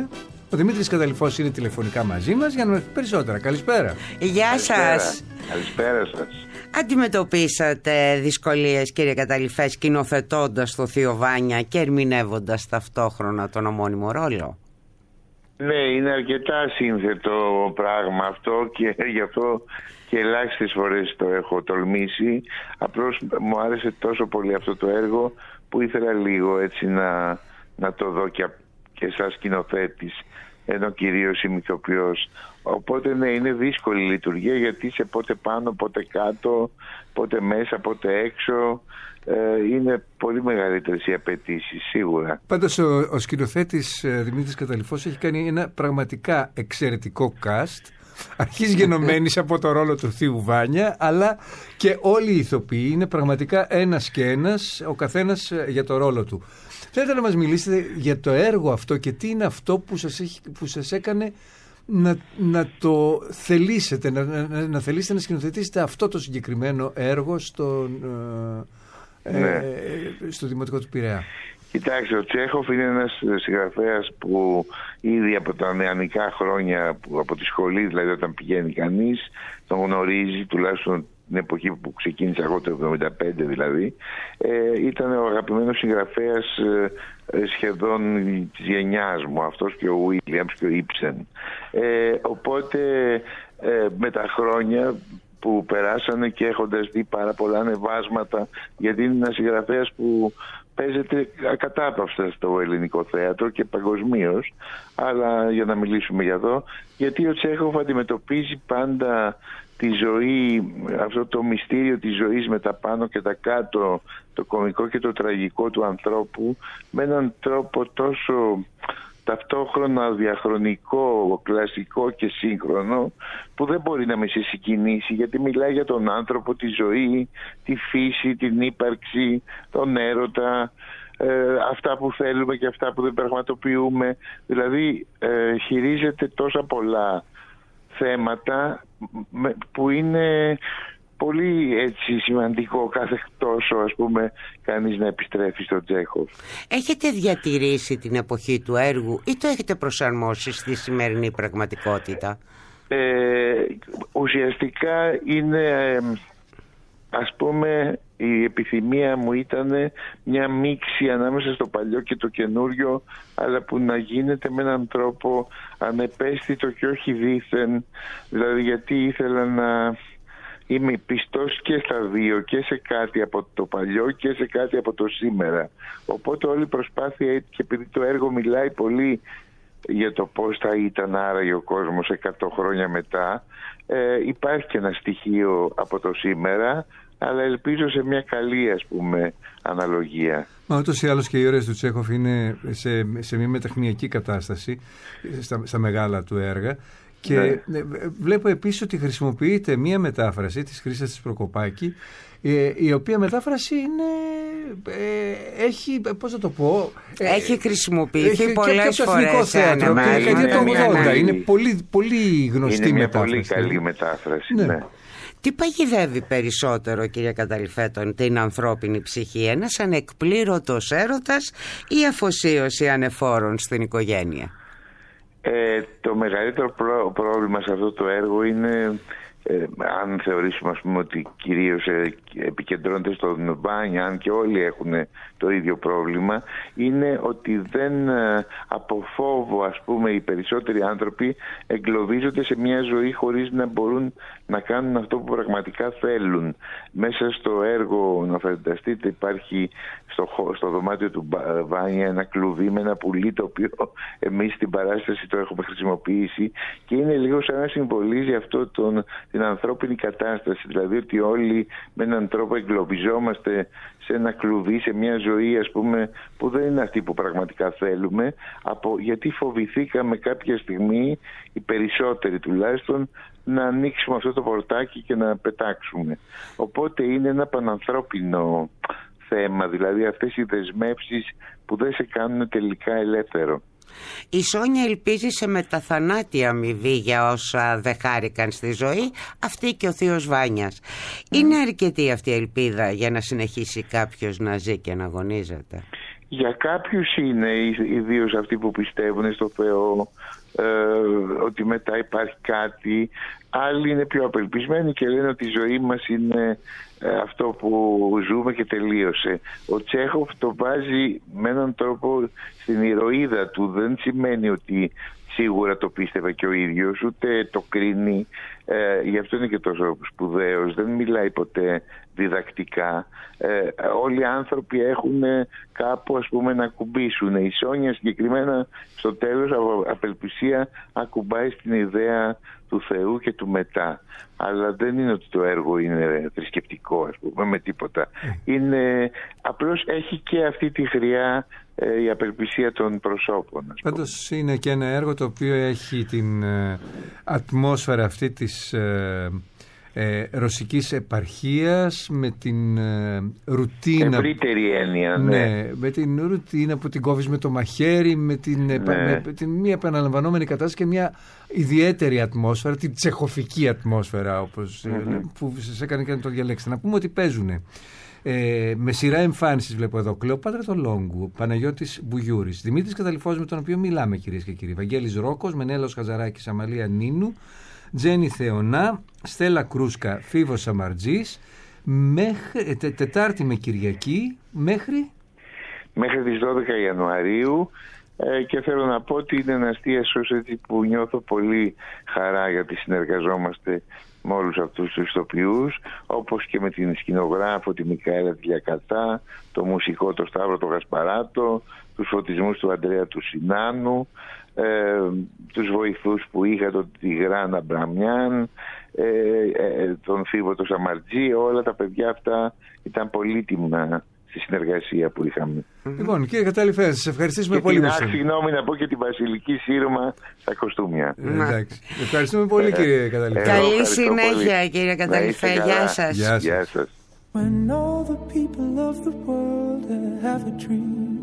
Ο Δημήτρης Καταλυφός είναι τηλεφωνικά μαζί μας για να μας πει περισσότερα. Καλησπέρα. Γεια σας. Καλησπέρα σας. Αντιμετωπίσατε δυσκολίες, κύριε Καταλυφέ, σκηνοθετώντας το Θείο Βάνια και ερμηνεύοντας ταυτόχρονα τον ομώνυμο ρόλο? Ναι, είναι αρκετά σύνθετο πράγμα αυτό και γι' αυτό και ελάχιστες φορές το έχω τολμήσει. Απλώς μου άρεσε τόσο πολύ αυτό το έργο που ήθελα λίγο έτσι να, να το δω και, και σαν σκηνοθέτης, ενώ κυρίως είμαι ηθοποιός. Οπότε ναι, είναι δύσκολη η λειτουργία, γιατί είσαι πότε πάνω, πότε κάτω, πότε μέσα, πότε έξω. Ε, είναι πολύ μεγαλύτερες οι απαιτήσεις, σίγουρα. Πάντως ο, ο σκηνοθέτης Δημήτρης Καταλυφός έχει κάνει ένα πραγματικά εξαιρετικό cast, αρχής γενομένης από το ρόλο του Θείου Βάνια, αλλά και όλοι οι ηθοποιοί είναι πραγματικά ένας και ένας, ο καθένας για το ρόλο του. Θέλετε να μας μιλήσετε για το έργο αυτό και τι είναι αυτό που σας, έχει, που σας έκανε να, να το θελήσετε, να, να, να θελήσετε να σκηνοθετήσετε αυτό το συγκεκριμένο έργο στον, ε, ναι. ε, στο Δημοτικό του Πειραιά? Κοιτάξτε, ο Τσέχοφ είναι ένας συγγραφέας που ήδη από τα νεανικά χρόνια, που από τη σχολή δηλαδή, όταν πηγαίνει κανείς, τον γνωρίζει, τουλάχιστον την εποχή που ξεκίνησα εγώ, το εβδομήντα πέντε δηλαδή. Ε, ήταν ο αγαπημένος συγγραφέας ε, σχεδόν της γενιάς μου, αυτός και ο Βίλιαμς και ο Ήψεν. Ε, οπότε ε, με τα χρόνια που περάσανε και έχοντας δει πάρα πολλά ανεβάσματα, γιατί είναι ένας συγγραφέας που παίζεται ακατάπαυστα στο ελληνικό θέατρο και παγκοσμίως, αλλά για να μιλήσουμε για εδώ, γιατί ο Τσέχοφ αντιμετωπίζει πάντα τη ζωή, αυτό το μυστήριο της ζωής με τα πάνω και τα κάτω, το κωμικό και το τραγικό του ανθρώπου, με έναν τρόπο τόσο ταυτόχρονα διαχρονικό, κλασικό και σύγχρονο, που δεν μπορεί να με σε συγκινήσει, γιατί μιλάει για τον άνθρωπο, τη ζωή, τη φύση, την ύπαρξη, τον έρωτα, ε, αυτά που θέλουμε και αυτά που δεν πραγματοποιούμε. Δηλαδή ε, χειρίζεται τόσα πολλά θέματα που είναι πολύ έτσι σημαντικό κάθε τόσο, ας πούμε, κανείς να επιστρέφει στον Τσέχοφ. Έχετε διατηρήσει την εποχή του έργου ή το έχετε προσαρμόσει στη σημερινή πραγματικότητα? Ε, ουσιαστικά είναι, ας πούμε, η επιθυμία μου ήταν μια μίξη ανάμεσα στο παλιό και το καινούριο, αλλά που να γίνεται με έναν τρόπο ανεπαίσθητο και όχι δήθεν. Δηλαδή, γιατί ήθελα να είμαι πιστός και στα δύο, και σε κάτι από το παλιό και σε κάτι από το σήμερα. Οπότε όλη η προσπάθεια, και επειδή το έργο μιλάει πολύ για το πώς θα ήταν άραγε ο κόσμος εκατό χρόνια μετά, ε, υπάρχει και ένα στοιχείο από το σήμερα, αλλά ελπίζω σε μια καλή, ας πούμε, αναλογία. Μα ούτως ή άλλως και οι ώρες του Τσέχοφ είναι σε, σε μια μεταχνιακή κατάσταση στα, στα μεγάλα του έργα. Και ναι. Βλέπω επίσης ότι χρησιμοποιείται μία μετάφραση της Χρύστας της Προκοπάκη, η οποία μετάφραση είναι, ε, έχει, πώς θα το πω, έχει χρησιμοποιηθεί έχει πολλές και το φορές. Εθνικό Θέατρο, από τη δεκαετία του ογδόντα. Είναι πολύ, πολύ γνωστή είναι μετάφραση. Είναι πολύ καλή μετάφραση, ναι. ναι. Τι παγιδεύει περισσότερο, κύριε Καταλυφέ, την ανθρώπινη ψυχή, ένας ανεκπλήρωτος έρωτας ή αφοσίωση ανεφόρων στην οικογένεια? Ε, το μεγαλύτερο πρό- πρόβλημα σε αυτό το έργο είναι, ε, αν θεωρήσουμε, ας πούμε, ότι κυρίως ε, επικεντρώνεται στον Βάνια, αν και όλοι έχουν το ίδιο πρόβλημα, είναι ότι δεν ε, από φόβο, ας πούμε, οι περισσότεροι άνθρωποι εγκλωβίζονται σε μια ζωή χωρίς να μπορούν να κάνουν αυτό που πραγματικά θέλουν. Μέσα στο έργο, να φανταστείτε, υπάρχει στο, στο δωμάτιο του Βάνια ένα κλουβί με ένα πουλί, το οποίο εμείς στην παράσταση το έχουμε χρησιμοποιήσει, και είναι λίγο σαν να συμβολίζει αυτό τον, την ανθρώπινη κατάσταση, δηλαδή ότι όλοι με έναν τρόπο εγκλωβιζόμαστε σε ένα κλουβί, σε μια ζωή, ας πούμε, που δεν είναι αυτή που πραγματικά θέλουμε, από, γιατί φοβηθήκαμε κάποια στιγμή, οι περισσότεροι τουλάχιστον, να ανοίξουμε αυτό το πορτάκι και να πετάξουμε. Οπότε είναι ένα πανανθρώπινο θέμα, δηλαδή αυτές οι δεσμεύσεις που δεν σε κάνουν τελικά ελεύθερο. Η Σόνια ελπίζει σε μεταθανάτια αμοιβή για όσα δεν χάρηκαν στη ζωή, αυτή και ο θείος Βάνιας. Mm. Είναι αρκετή αυτή η ελπίδα για να συνεχίσει κάποιος να ζει και να αγωνίζεται? Για κάποιους είναι, ιδίως αυτοί που πιστεύουν στο Θεό, ε, ότι μετά υπάρχει κάτι. Άλλοι είναι πιο απελπισμένοι και λένε ότι η ζωή μας είναι ε, αυτό που ζούμε και τελείωσε. Ο Τσέχοφ το βάζει με έναν τρόπο στην ηρωίδα του. Δεν σημαίνει ότι σίγουρα το πίστευε και ο ίδιος, ούτε το κρίνει. Ε, γι' αυτό είναι και τόσο σπουδαίος. Δεν μιλάει ποτέ διδακτικά. Ε, όλοι οι άνθρωποι έχουν κάπου, ας πούμε, να ακουμπήσουν. Η Σόνια συγκεκριμένα στο τέλος από απελπισία ακουμπάει στην ιδέα του Θεού και του μετά. Αλλά δεν είναι ότι το έργο είναι θρησκευτικό, ας πούμε, με τίποτα. Είναι, απλώς έχει και αυτή τη χρειά, ε, η απελπισία των προσώπων. Πάντως είναι και ένα έργο το οποίο έχει την ε, ατμόσφαιρα αυτή της ε, ε, ρωσικής επαρχίας, με την ε, ρουτίνα. Ευρύτερη έννοια, ναι. ναι. Με την ρουτίνα που την κόβεις με το μαχαίρι, με την, ναι. με, με την μία επαναλαμβανόμενη κατάσταση και μια ιδιαίτερη ατμόσφαιρα, την τσεχοφική ατμόσφαιρα, όπως mm-hmm. που σας έκανε και να το διαλέξετε. Να πούμε ότι παίζουν ε, με σειρά εμφάνισης, βλέπω εδώ, Κλεοπάτρα το Λόγκου, Παναγιώτης Μπουγιούρης, Δημήτρης Καταληφός, με τον οποίο μιλάμε, κυρίες και κύριοι, Βαγγέλης Ρόκος, Μενέλαος Χαζαράκης, Αμαλία Νίνου, Τζένι Θεωνά, Στέλλα Κρούσκα, Φίβος Σαμαρτζής, μέχρι, τε, Τετάρτη με Κυριακή, μέχρι... Μέχρι τις δώδεκα Ιανουαρίου, ε, και θέλω να πω ότι είναι ένα αστίασος έτσι που νιώθω πολύ χαρά, γιατί συνεργαζόμαστε με όλους αυτούς τους ηθοποιούς, όπως και με την σκηνογράφο τη Μικαέλα Διακατά, το μουσικό το Σταύρο το Γασπαράτο, τους φωτισμούς του Αντρέα του Συνάνου, ε, τους βοηθούς που είχα, τον Τιγράν Αμπραμιάν, ε, ε, τον Φίβο το Σαμαρτζή. Όλα τα παιδιά αυτά ήταν πολύτιμα στη συνεργασία που είχαμε. Λοιπόν, κύριε Καταληφέ, σας ευχαριστήσουμε και πολύ. Και συγγνώμη να πω και την βασιλική σύρμα στα κοστούμια. Ε, εντάξει. Ευχαριστούμε πολύ, κύριε Καταληφέ. Καλή συνέχεια, πολύ, κύριε Καταληφέ. Γεια σας. Γεια σας. When all the people of the world have a dream,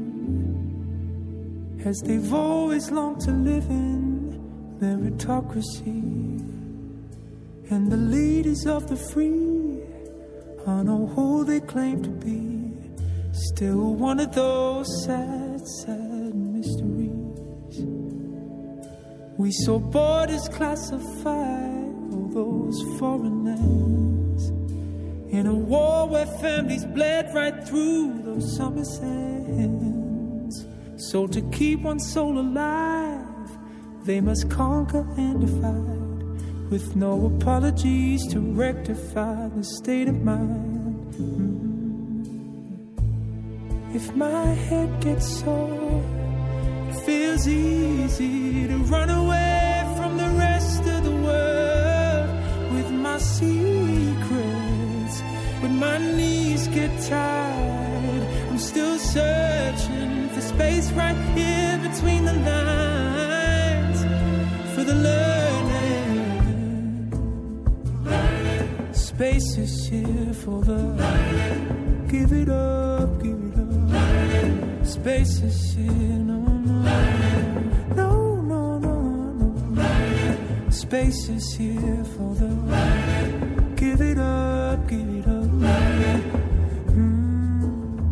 as they've always longed to live in meritocracy, and the leaders of the free are know who they claim to be, still one of those sad, sad mysteries. We saw borders classify all those foreign lands, in a war where families bled right through those summer sands. So to keep one soul alive, they must conquer and divide, with no apologies to rectify the state of mind. Mm-hmm. If my head gets sore, it feels easy to run away from the rest of the world with my secrets. When my knees get tired, I'm still searching for space right here between the lines, for the learning. Space is here for the learning. Give it up, give it up. Space is here, no, no, no, no, no, no. Space is here for the learning. Give it up, give it up. Mm.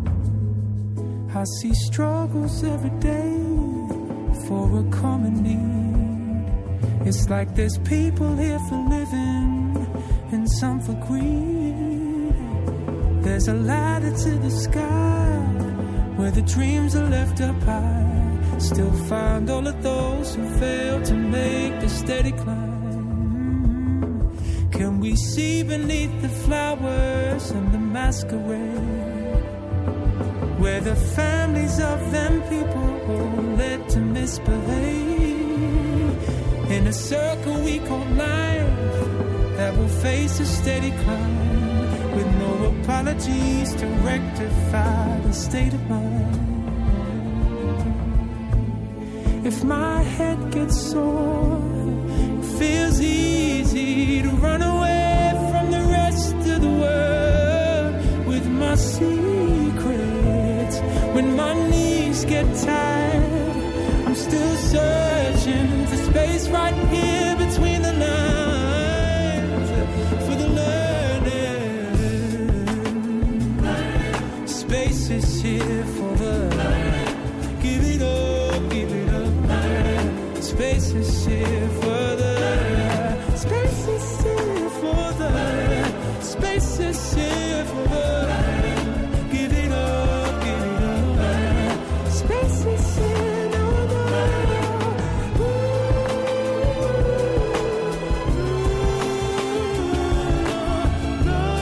I see struggles every day for a common need. It's like there's people here for living and some for greed. There's a ladder to the sky where the dreams are left up high. Still find all of those who fail to make the steady climb. Can we see beneath the flowers and the masquerade, where the families of them people are led to misbehave, in a circle we call life that will face a steady climb, with no apologies to rectify the state of mind. If my head gets sore, it feels easy to run away from the rest of the world with my secrets. When my knees get tired, I'm still searching for space right here between the lines, for the learning. Space is here for the, give it up, give it up. Space is here for the space is here for the space is here for the give it up, give it up. Space is here, no, no, ooh, no, no,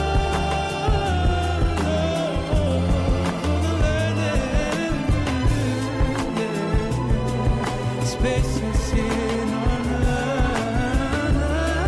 no. Space is here, no, no, no, no.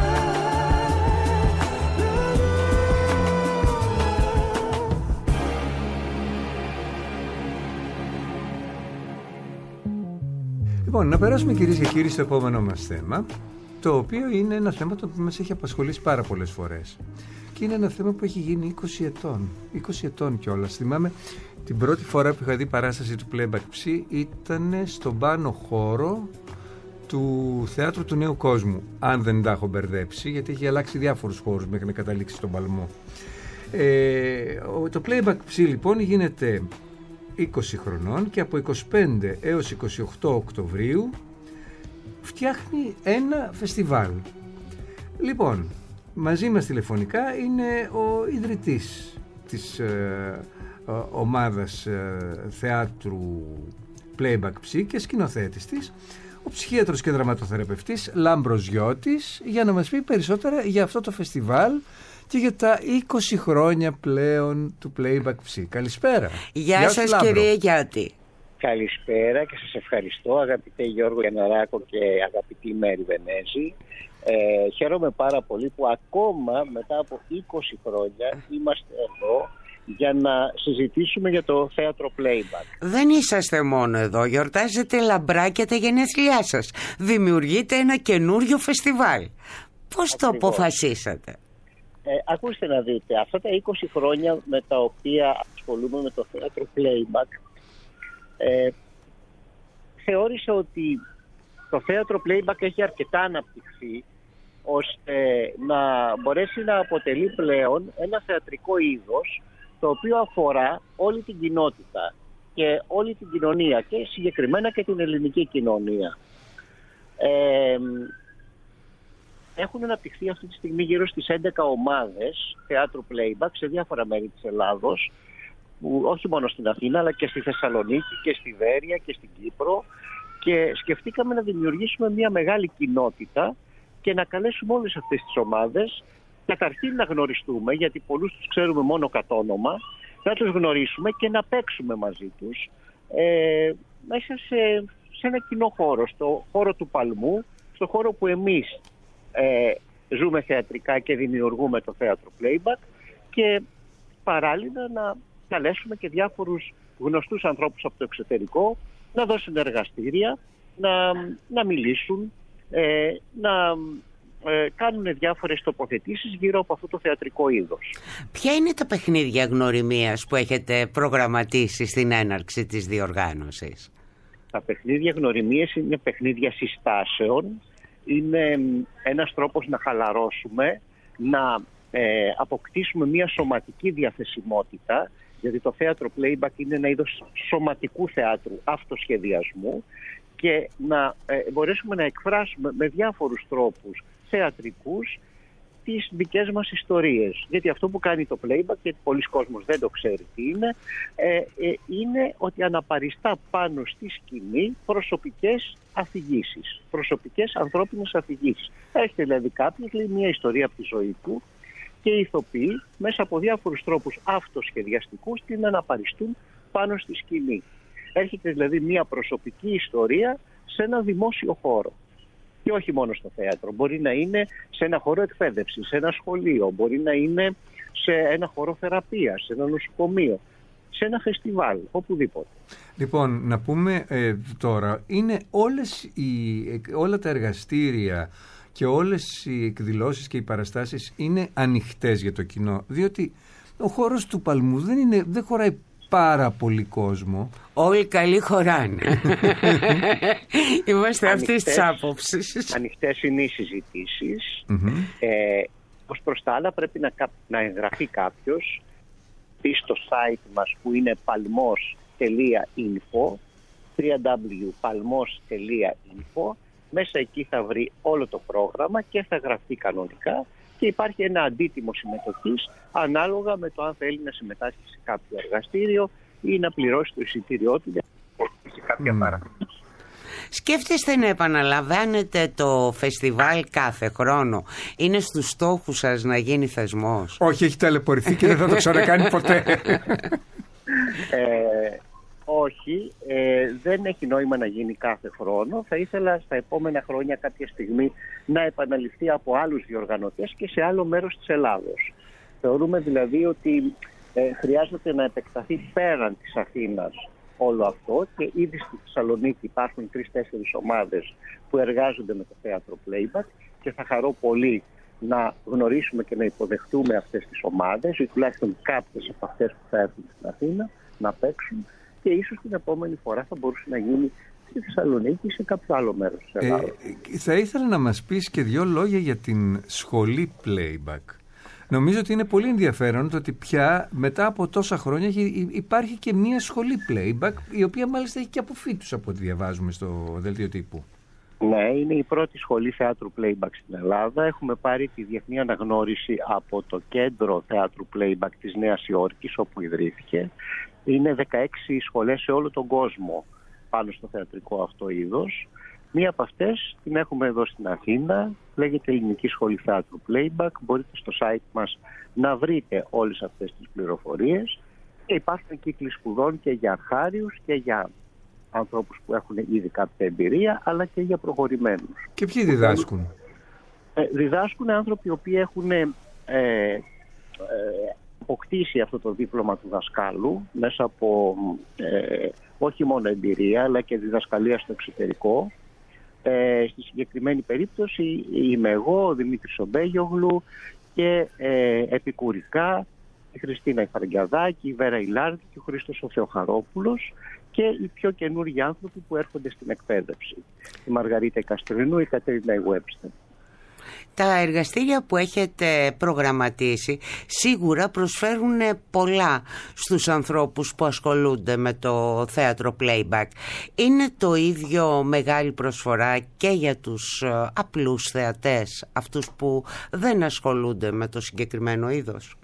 Λοιπόν, να περάσουμε κυρίες και κύριοι στο επόμενο μας θέμα, το οποίο είναι ένα θέμα το οποίο μας έχει απασχολήσει πάρα πολλές φορές. Και είναι ένα θέμα που έχει γίνει είκοσι ετών. είκοσι ετών κιόλας. Θυμάμαι την πρώτη φορά που είχα δει παράσταση του Playback Psy ήταν στον πάνω χώρο του Θεάτρου του Νέου Κόσμου. Αν δεν τα έχω μπερδέψει, γιατί έχει αλλάξει διάφορους χώρους μέχρι να καταλήξει στον Παλμό. Ε, το Playback Psy λοιπόν γίνεται είκοσι χρονών και από είκοσι πέντε έως είκοσι οκτώ Οκτωβρίου φτιάχνει ένα φεστιβάλ. Λοιπόν, μαζί μας τηλεφωνικά είναι ο ιδρυτής της ε, ε, ομάδας ε, θεάτρου Playback Psy και σκηνοθέτης της, ο ψυχίατρος και δραματοθεραπευτής Λάμπρος Γιώτης, για να μας πει περισσότερα για αυτό το φεστιβάλ και για τα είκοσι χρόνια πλέον του Playback Psy. Καλησπέρα. Γεια, Γεια σας Λάμπρο. Κύριε Γιώτη. Καλησπέρα και σας ευχαριστώ αγαπητέ Γιώργο Γιανναράκο και αγαπητή Μέρη Βενέζη. Ε, χαίρομαι πάρα πολύ που ακόμα μετά από είκοσι χρόνια είμαστε εδώ για να συζητήσουμε για το θέατρο Playback. Δεν είσαστε μόνο εδώ, γιορτάζετε λαμπρά και τα γενέθλιά σας. Δημιουργείτε ένα καινούριο φεστιβάλ. Πώς το αποφασίσατε? Ε, ακούστε να δείτε, αυτά τα είκοσι χρόνια με τα οποία ασχολούμαι με το θέατρο Playback, ε, θεώρησα ότι το θέατρο Playback έχει αρκετά αναπτυχθεί ώστε να μπορέσει να αποτελεί πλέον ένα θεατρικό είδος το οποίο αφορά όλη την κοινότητα και όλη την κοινωνία και συγκεκριμένα και την ελληνική κοινωνία. Ε, Έχουν αναπτυχθεί αυτή τη στιγμή γύρω στις έντεκα ομάδες θεάτρου Playback σε διάφορα μέρη της Ελλάδος, που όχι μόνο στην Αθήνα αλλά και στη Θεσσαλονίκη και στη Βέρεια και στην Κύπρο, και σκεφτήκαμε να δημιουργήσουμε μια μεγάλη κοινότητα και να καλέσουμε όλες αυτές τις ομάδες καταρχήν να γνωριστούμε, γιατί πολλούς τους ξέρουμε μόνο κατ' όνομα, να τους γνωρίσουμε και να παίξουμε μαζί τους ε, μέσα σε, σε ένα κοινό χώρο, στο χώρο του Παλμού, στο χώρο που εμείς Ε, ζούμε θεατρικά και δημιουργούμε το θέατρο Playback, και παράλληλα να καλέσουμε και διάφορους γνωστούς ανθρώπους από το εξωτερικό να δώσουν εργαστήρια, να, να μιλήσουν, ε, να ε, κάνουν διάφορες τοποθετήσεις γύρω από αυτό το θεατρικό είδος. Ποια είναι τα παιχνίδια γνωριμίας που έχετε προγραμματίσει στην έναρξη της διοργάνωσης? Τα παιχνίδια γνωριμίας είναι παιχνίδια συστάσεων. Είναι ένας τρόπος να χαλαρώσουμε, να ε, αποκτήσουμε μια σωματική διαθεσιμότητα, γιατί το θέατρο Playback είναι ένα είδος σωματικού θεάτρου, αυτοσχεδιασμού, και να ε, μπορέσουμε να εκφράσουμε με διάφορους τρόπους θεατρικούς τις δικές μας ιστορίες. Γιατί αυτό που κάνει το Playback, γιατί πολλοί κόσμος δεν το ξέρει τι είναι, ε, ε, είναι ότι αναπαριστά πάνω στη σκηνή προσωπικές αφηγήσεις, προσωπικές ανθρώπινες αφηγήσεις. Έρχεται δηλαδή κάποιος, λέει μια ιστορία από τη ζωή του και οι ηθοποιοί μέσα από διάφορους τρόπους αυτοσχεδιαστικούς την αναπαριστούν πάνω στη σκηνή. Έρχεται δηλαδή μια προσωπική ιστορία σε ένα δημόσιο χώρο. Και όχι μόνο στο θέατρο. Μπορεί να είναι σε ένα χώρο εκπαίδευσης, σε ένα σχολείο, μπορεί να είναι σε ένα χώρο θεραπείας, σε ένα νοσοκομείο, σε ένα φεστιβάλ, οπουδήποτε. Λοιπόν, να πούμε ε, τώρα, είναι όλες οι, όλα τα εργαστήρια και όλες οι εκδηλώσεις και οι παραστάσεις είναι ανοιχτές για το κοινό, διότι ο χώρος του Παλμού δεν, είναι, δεν χωράει πάρα πολύ κόσμο. Όλοι καλοί χωράνε. Είμαστε αυτής της άποψης. Ανοιχτές είναι οι συζητήσεις. Mm-hmm. Ε, ως προς τα άλλα πρέπει να, να εγγραφεί κάποιος, πει στο site μας που είναι palmos τελεία info, double-u double-u double-u τελεία palmos τελεία info, Μέσα εκεί θα βρει όλο το πρόγραμμα και θα γραφτεί κανονικά και υπάρχει ένα αντίτιμο συμμετοχής ανάλογα με το αν θέλει να συμμετάσχει σε κάποιο εργαστήριο ή να πληρώσει το εισιτήριό του για κάποια mm. παραγωγή. Σκέφτεστε να επαναλαμβάνετε το φεστιβάλ κάθε χρόνο? Είναι στους στόχους σας να γίνει θεσμός? Όχι, έχει ταλαιπωρηθεί και δεν θα το ξανακάνει ποτέ. ε, όχι, ε, δεν έχει νόημα να γίνει κάθε χρόνο. Θα ήθελα στα επόμενα χρόνια κάποια στιγμή να επαναληφθεί από άλλους διοργανωτές και σε άλλο μέρος της Ελλάδος. Θεωρούμε δηλαδή ότι ε, χρειάζεται να επεκταθεί πέραν της Αθήνας όλο αυτό και ήδη στη Θεσσαλονίκη υπάρχουν τρεις-τέσσερις ομάδες που εργάζονται με το θέατρο Playback και θα χαρώ πολύ να γνωρίσουμε και να υποδεχτούμε αυτές τις ομάδες ή τουλάχιστον κάποιες από αυτές που θα έρθουν στην Αθήνα να παίξουν και ίσως την επόμενη φορά θα μπορούσε να γίνει στη Θεσσαλονίκη ή σε κάποιο άλλο μέρος της Ελλάδας. Ε, θα ήθελα να μας πεις και δύο λόγια για την σχολή Playback. Νομίζω ότι είναι πολύ ενδιαφέρον το ότι πια μετά από τόσα χρόνια υπάρχει και μια σχολή Playback, η οποία μάλιστα έχει και αποφύτους από ό,τι διαβάζουμε στο δελτίο τύπου. Ναι, είναι η πρώτη σχολή θεάτρου Playback στην Ελλάδα. Έχουμε πάρει τη διεθνή αναγνώριση από το Κέντρο Θεάτρου Playback της Νέας Υόρκης, όπου ιδρύθηκε. Είναι δεκαέξι σχολές σε όλο τον κόσμο πάνω στο θεατρικό αυτό είδος. Μία από αυτές την έχουμε εδώ στην Αθήνα, λέγεται Ελληνική Σχολή Θεάτρου Playback. Μπορείτε στο site μας να βρείτε όλες αυτές τις πληροφορίες και υπάρχουν κύκλοι σπουδών και για αρχάριους και για ανθρώπους που έχουν ήδη κάποια εμπειρία, αλλά και για προχωρημένους. Και ποιοι διδάσκουν? Ε, διδάσκουν άνθρωποι οι οποίοι έχουν ε, ε, αποκτήσει αυτό το δίπλωμα του δασκάλου μέσα από ε, όχι μόνο εμπειρία αλλά και διδασκαλία στο εξωτερικό. Ε, στη συγκεκριμένη περίπτωση είμαι εγώ, ο Δημήτρης Ομπέγιογλου και ε, επικουρικά η Χριστίνα Ιφαραγκιαδάκη, η Βέρα Ηλάρδη και ο Χρήστος ο Θεοχαρόπουλος και οι πιο καινούργιοι άνθρωποι που έρχονται στην εκπαίδευση. Η Μαργαρίτα Καστρινού, η Κατερίνα Ιουέψτε. Τα εργαστήρια που έχετε προγραμματίσει σίγουρα προσφέρουν πολλά στους ανθρώπους που ασχολούνται με το θέατρο Playback. Είναι το ίδιο μεγάλη προσφορά και για τους απλούς θεατές, αυτούς που δεν ασχολούνται με το συγκεκριμένο είδος?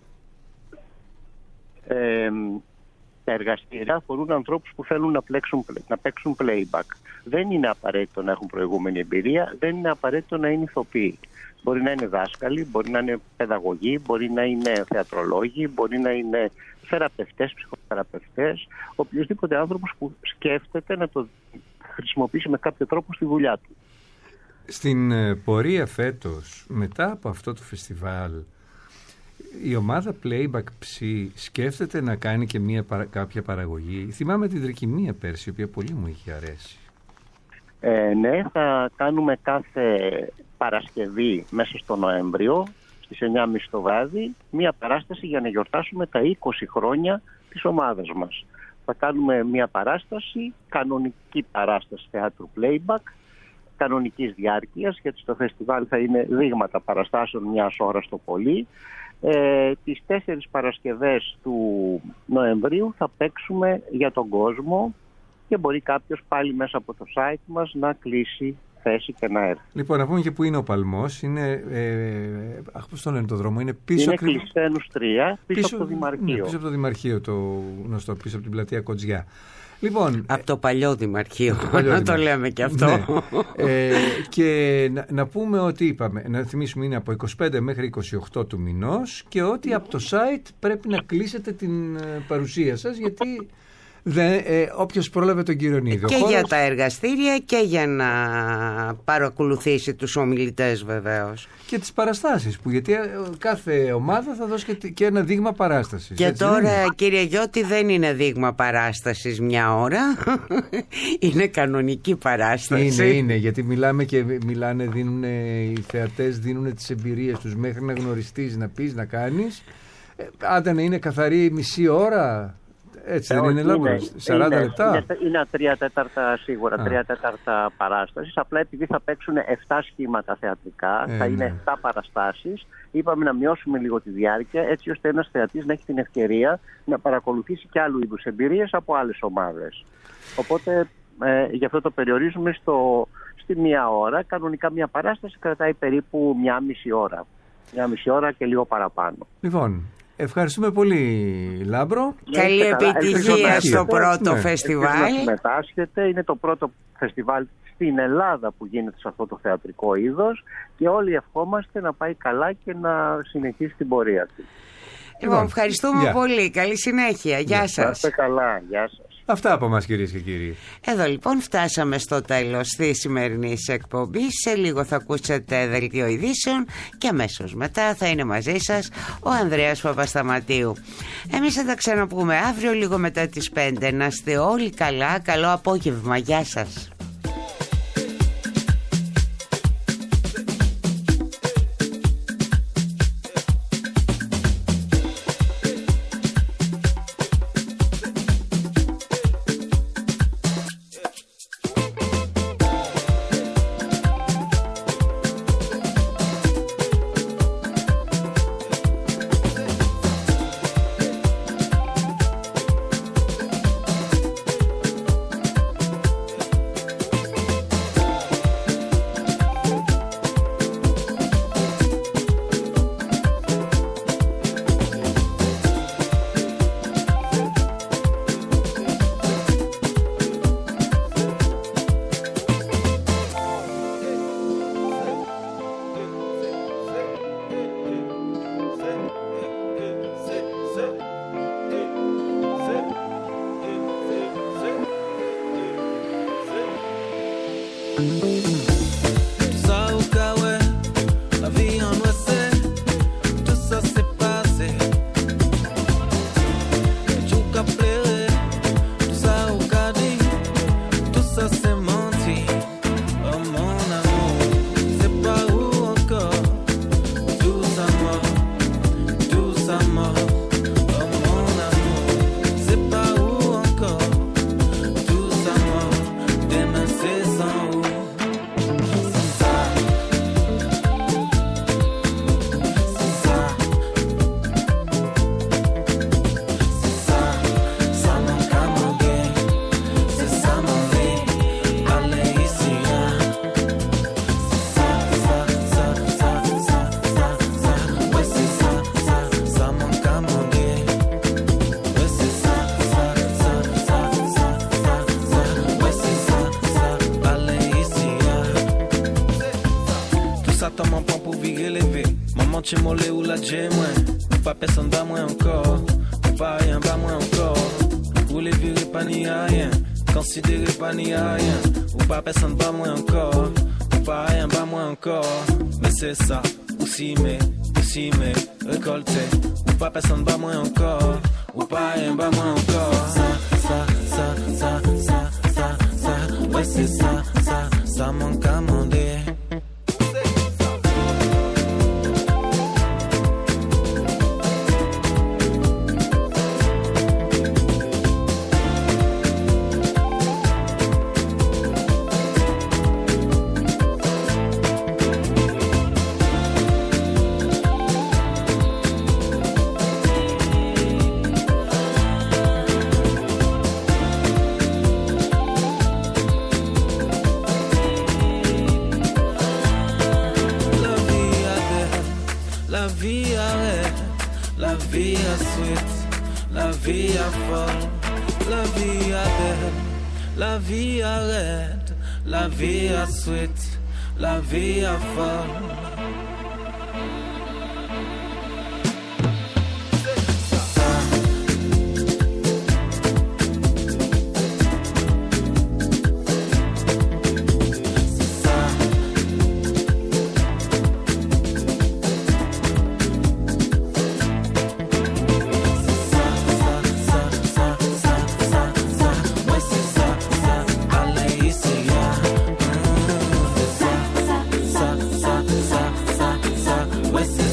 Ε, τα εργαστήρια αφορούν ανθρώπους που θέλουν να, πλέξουν, να παίξουν playback. Δεν είναι απαραίτητο να έχουν προηγούμενη εμπειρία, δεν είναι απαραίτητο να είναι ηθοποιοί. Μπορεί να είναι δάσκαλοι, μπορεί να είναι παιδαγωγοί, μπορεί να είναι θεατρολόγοι, μπορεί να είναι θεραπευτές, ψυχοθεραπευτές, οποιοδήποτε άνθρωπος που σκέφτεται να το χρησιμοποιήσει με κάποιο τρόπο στη δουλειά του. Στην πορεία φέτος, μετά από αυτό το φεστιβάλ, η ομάδα Playback Ψι σκέφτεται να κάνει και μια, κάποια παραγωγή? Θυμάμαι την Τρικυμία πέρσι, η οποία πολύ μου είχε αρέσει. Ε, ναι, θα κάνουμε κάθε Παρασκευή μέσα στο Νοέμβριο στις εννιά και μισή το βράδυ μια παράσταση για να γιορτάσουμε τα είκοσι χρόνια της ομάδας μας. Θα κάνουμε μια παράσταση, κανονική παράσταση θεάτρου Playback, κανονικής διάρκειας, γιατί στο φεστιβάλ θα είναι δείγματα παραστάσεων μιας ώρας το πολύ. Ε, τις τέσσερις Παρασκευές του Νοεμβρίου θα παίξουμε για τον κόσμο και μπορεί κάποιος πάλι μέσα από το site μας να κλείσει θέση και να έρθει. Λοιπόν, να πούμε και πού είναι ο Παλμός. Είναι, ε, αχ, πώς το λένε το δρόμο, είναι πίσω... Είναι ακριβ... Κλεισθένους τρία, πίσω, πίσω από το Δημαρχείο. Ναι, πίσω από το Δημαρχείο, το γνωστό, πίσω από την πλατεία Κοτζιά. Λοιπόν, από το παλιό Δημαρχείο, να το λέμε και αυτό. Ναι. ε, και να, να πούμε ότι είπαμε, να θυμίσουμε είναι από είκοσι πέντε μέχρι είκοσι οκτώ του μηνός και ότι από το site πρέπει να κλείσετε την παρουσία σας, γιατί δεν, ε, όποιος πρόλαβε τον Κυρονίδη. Και χώρος... για τα εργαστήρια και για να παρακολουθήσει τους ομιλητές βεβαίως. Και τις παραστάσεις που, γιατί κάθε ομάδα θα δώσει και, και ένα δείγμα παράστασης. Και έτσι, τώρα είναι? Κύριε Γιώτη, δεν είναι δείγμα παράστασης μια ώρα. Είναι κανονική παράσταση. Είναι, είναι, γιατί μιλάμε και μιλάνε, δίνουν, οι θεατές δίνουν τις εμπειρίες τους μέχρι να γνωριστείς, να πεις, να κάνεις. Ε, άντε να είναι καθαρή μισή ώρα. Έτσι δεν είναι, είναι σαράντα είναι, λεπτά. Είναι, είναι τρία τέταρτα σίγουρα, Α. τρία τέταρτα παράστασης. Απλά επειδή θα παίξουν εφτά σχήματα θεατρικά, ε, θα είναι ναι. εφτά παραστάσεις, είπαμε να μειώσουμε λίγο τη διάρκεια, έτσι ώστε ένας θεατής να έχει την ευκαιρία να παρακολουθήσει και άλλου είδους εμπειρίες από άλλες ομάδες. Οπότε ε, γι' αυτό το περιορίζουμε στο, στη μία ώρα. Κανονικά μια παράσταση κρατάει περίπου μια μισή ώρα. Μια μισή ώρα και λίγο παραπάνω. Λοιπόν, ευχαριστούμε πολύ, Λάμπρο. Καλή επιτυχία στο πρώτο ναι. φεστιβάλ. Να συμμετάσχετε. Είναι το πρώτο φεστιβάλ στην Ελλάδα που γίνεται σε αυτό το θεατρικό είδος και όλοι ευχόμαστε να πάει καλά και να συνεχίσει την πορεία του. Λοιπόν, ευχαριστούμε Γεια. πολύ. Καλή συνέχεια. Γεια σας. Να είστε καλά. Γεια σας. Αυτά από μας, κυρίες και κύριοι. Εδώ λοιπόν φτάσαμε στο τέλος της σημερινής εκπομπής. Σε λίγο θα ακούσετε δελτίο ειδήσεων και αμέσως μετά θα είναι μαζί σας ο Ανδρέας Παπασταματίου. Εμείς θα τα ξαναπούμε αύριο λίγο μετά τις πέντε. Να είστε όλοι καλά. Καλό απόγευμα. Γεια σας. Molé ou la J-moi, pas personne pas moi encore, pas rien pas moi encore. Vous les virez pas ni à rien, considérez pas ni à rien, ou pas personne pas moi encore, pas rien pas moi encore. Mais c'est ça, aussi mais, aussi mais, récolté, ou pas personne pas moi encore, ou pas rien pas moi encore. Ça, ça, ça, ça, ça, ça, ça, ouais c'est ça, ça, ça manque à demander. La vie arrête, la vie a sweet, la vie a folle. West